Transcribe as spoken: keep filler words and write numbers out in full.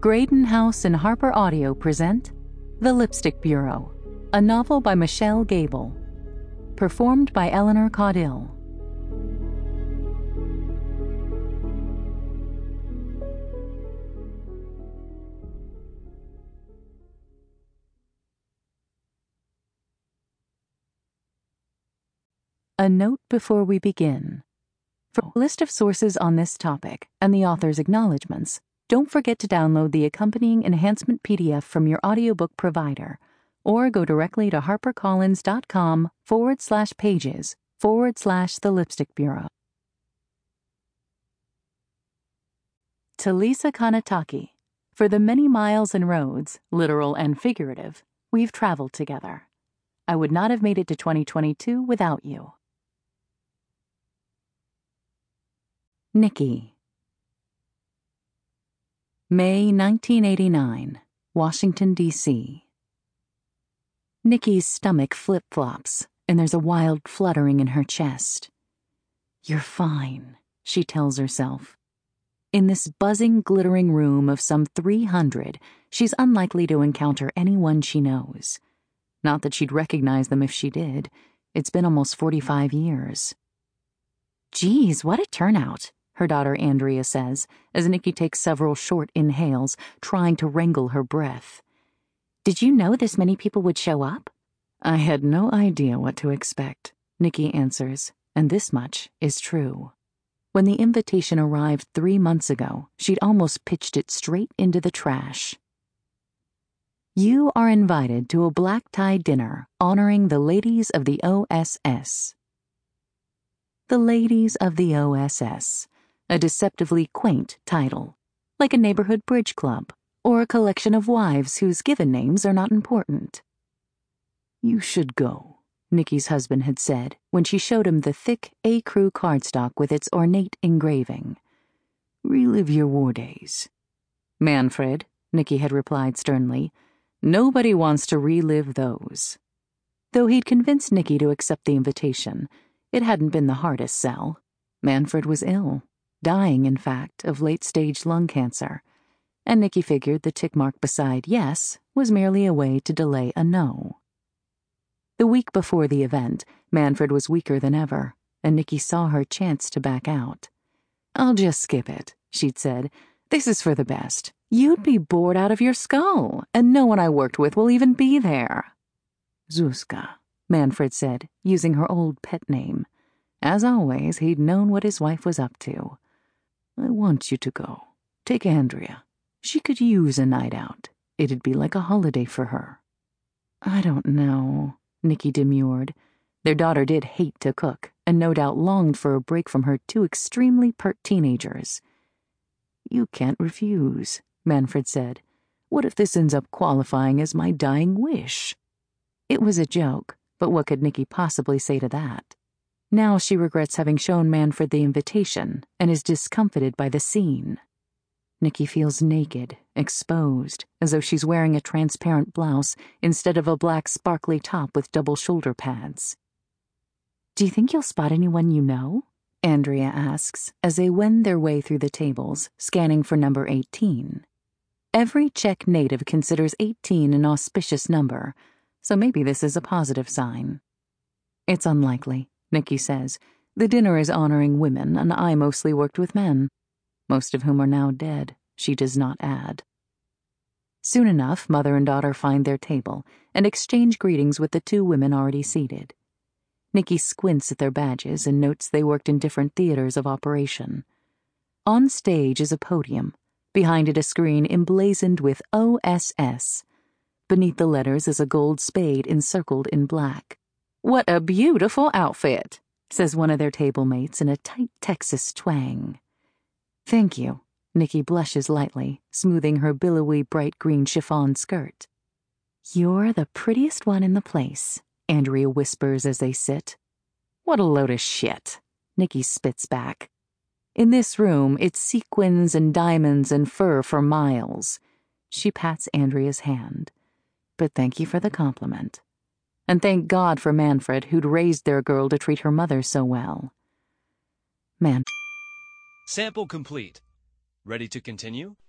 Graydon House and Harper Audio present The Lipstick Bureau, a novel by Michelle Gable. Performed by Eleanor Caudill. A note before we begin. For a list of sources on this topic and the author's acknowledgments, don't forget to download the accompanying enhancement P D F from your audiobook provider, or go directly to harpercollins.com forward slash pages forward slash the Lipstick Bureau. To Lisa Kanataki, for the many miles and roads, literal and figurative, we've traveled together. I would not have made it to twenty twenty-two without you. Nikki. May nineteen eighty-nine, Washington, D C Nikki's stomach flip-flops, and there's a wild fluttering in her chest. You're fine, she tells herself. In this buzzing, glittering room of some three hundred, she's unlikely to encounter anyone she knows. Not that she'd recognize them if she did. It's been almost forty-five years. Geez, what a turnout, her daughter Andrea says, as Nikki takes several short inhales, trying to wrangle her breath. Did you know this many people would show up? I had no idea what to expect, Nikki answers, and this much is true. When the invitation arrived three months ago, she'd almost pitched it straight into the trash. You are invited to a black-tie dinner honoring the ladies of the O S S. The Ladies of the O S S, a deceptively quaint title, like a neighborhood bridge club or a collection of wives whose given names are not important. You should go, Nikki's husband had said when she showed him the thick A-Crew cardstock with its ornate engraving. Relive your war days. Manfred, Nikki had replied sternly, nobody wants to relive those. Though he'd convinced Nikki to accept the invitation, it hadn't been the hardest sell. Manfred was ill, dying, in fact, of late-stage lung cancer, and Nikki figured the tick mark beside yes was merely a way to delay a no. The week before the event, Manfred was weaker than ever, and Nikki saw her chance to back out. I'll just skip it, she'd said. This is for the best. You'd be bored out of your skull, and no one I worked with will even be there. Zuzka, Manfred said, using her old pet name. As always, he'd known what his wife was up to. I want you to go. Take Andrea. She could use a night out. It'd be like a holiday for her. I don't know, Nikki demurred. Their daughter did hate to cook, and no doubt longed for a break from her two extremely pert teenagers. You can't refuse, Manfred said. What if this ends up qualifying as my dying wish? It was a joke, but what could Nikki possibly say to that? Now she regrets having shown Manfred the invitation and is discomfited by the scene. Nikki feels naked, exposed, as though she's wearing a transparent blouse instead of a black sparkly top with double shoulder pads. Do you think you'll spot anyone you know? Andrea asks as they wend their way through the tables, scanning for number eighteen. Every Czech native considers eighteen an auspicious number, so maybe this is a positive sign. It's unlikely, Nikki says. The dinner is honoring women, and I mostly worked with men, most of whom are now dead, she does not add. Soon enough, mother and daughter find their table and exchange greetings with the two women already seated. Nikki squints at their badges and notes they worked in different theaters of operation. On stage is a podium, behind it a screen emblazoned with O S S. Beneath the letters is a gold spade encircled in black. What a beautiful outfit, says one of their table mates in a tight Texas twang. Thank you, Nikki blushes lightly, smoothing her billowy bright green chiffon skirt. You're the prettiest one in the place, Andrea whispers as they sit. What a load of shit, Nikki spits back. In this room, it's sequins and diamonds and fur for miles. She pats Andrea's hand. But thank you for the compliment. And thank God for Manfred, who'd raised their girl to treat her mother so well. Man. Sample complete. Ready to continue?